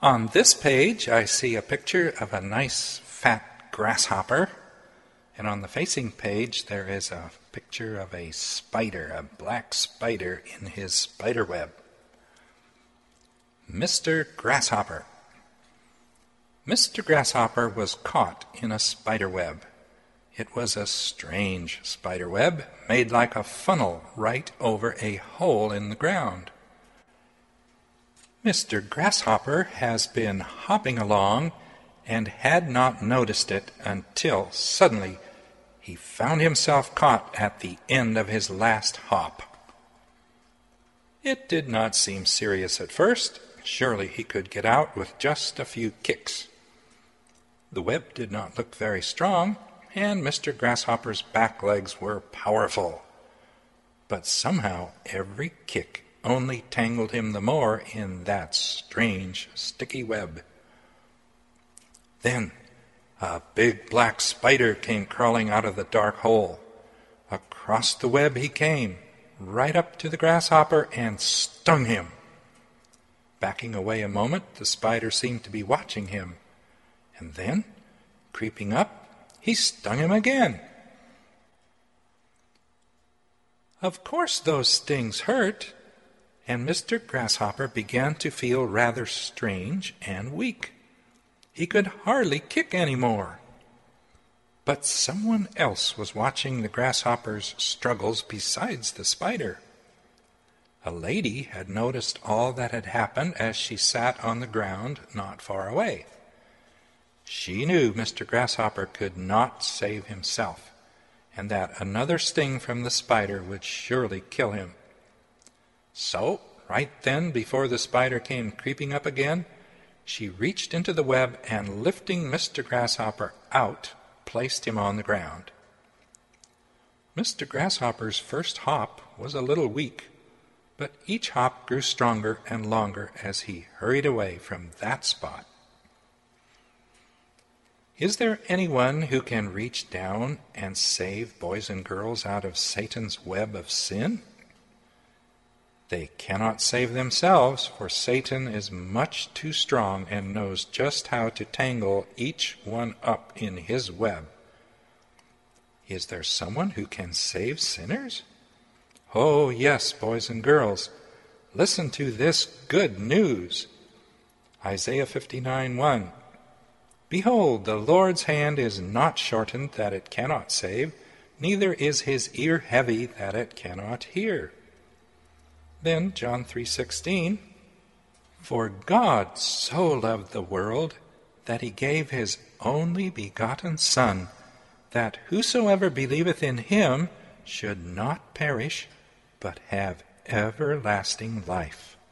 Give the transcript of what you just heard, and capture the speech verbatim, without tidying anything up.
On this page, I see a picture of a nice fat grasshopper, and on the facing page, there is a picture of a spider, a black spider in his spider web. Mister Grasshopper. Mister Grasshopper was caught in a spider web. It was a strange spider web, made like a funnel right over a hole in the ground. Mister Grasshopper has been hopping along and had not noticed it until suddenly he found himself caught at the end of his last hop. It did not seem serious at first. Surely he could get out with just a few kicks. The web did not look very strong, and Mister Grasshopper's back legs were powerful. But somehow every kick only tangled him the more in that strange, sticky web. Then a big black spider came crawling out of the dark hole. Across the web he came, right up to the grasshopper, and stung him. Backing away a moment, the spider seemed to be watching him. And then, creeping up, he stung him again. Of course those stings hurt, and Mister Grasshopper began to feel rather strange and weak. He could hardly kick any more. But someone else was watching the grasshopper's struggles besides the spider. A lady had noticed all that had happened as she sat on the ground not far away. She knew Mister Grasshopper could not save himself, and that another sting from the spider would surely kill him. So, right then, before the spider came creeping up again, she reached into the web and, lifting Mister Grasshopper out, placed him on the ground. Mister Grasshopper's first hop was a little weak, but each hop grew stronger and longer as he hurried away from that spot. Is there anyone who can reach down and save boys and girls out of Satan's web of sin? They cannot save themselves, for Satan is much too strong and knows just how to tangle each one up in his web. Is there someone who can save sinners? Oh, yes, boys and girls, listen to this good news. Isaiah fifty-nine one. Behold, the Lord's hand is not shortened that it cannot save, neither is his ear heavy that it cannot hear. Then John three sixteen. For God so loved the world that he gave his only begotten Son, that whosoever believeth in him should not perish, but have everlasting life.